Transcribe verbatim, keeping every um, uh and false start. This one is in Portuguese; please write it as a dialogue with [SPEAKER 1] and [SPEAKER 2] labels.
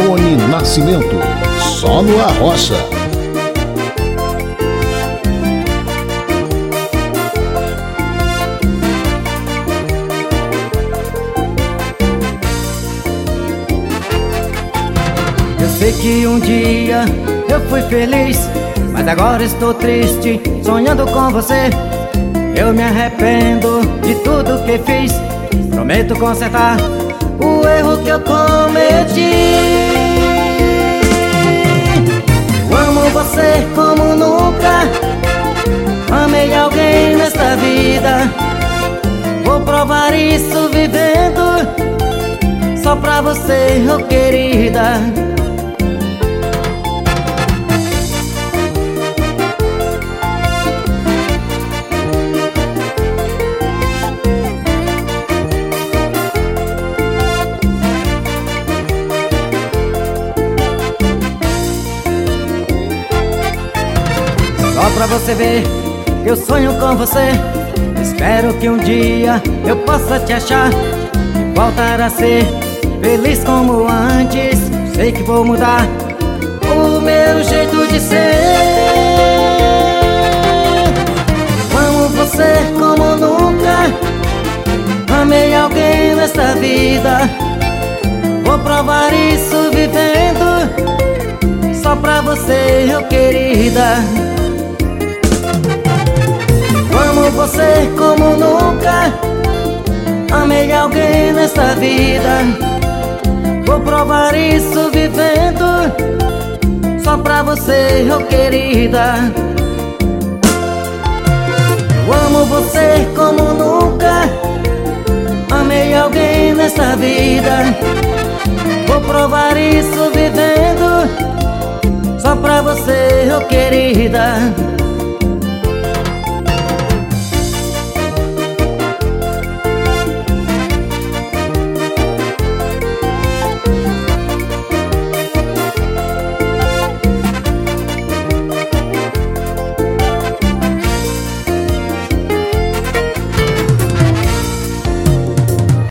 [SPEAKER 1] Marrone Nascimento, só no Arrocha.
[SPEAKER 2] Eu sei que um dia eu fui feliz, mas agora estou triste, sonhando com você. Eu me arrependo de tudo que fiz, prometo consertar o erro que eu cometi. Eu amo você como nunca amei alguém nesta vida. Vou provar isso vivendo só pra você, oh querida. Só pra você ver que eu sonho com você. Espero que um dia eu possa te achar e voltar a ser feliz como antes. Sei que vou mudar o meu jeito de ser. Amo você como nunca amei alguém nesta vida. Vou provar isso vivendo só pra você, oh querida. Amo você como nunca amei alguém nesta vida. Vou provar isso vivendo só pra você, oh querida. Eu amo você como nunca amei alguém nesta vida. Vou provar isso vivendo só pra você, oh querida.